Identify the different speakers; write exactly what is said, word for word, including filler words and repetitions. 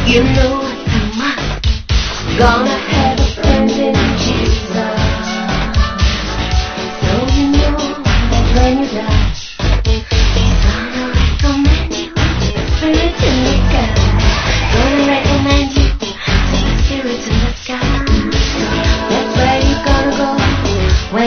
Speaker 1: You know I'm gonna have a friend in Jesus. So you know that when you die, He's gonna recommend you, Spirit in the sky.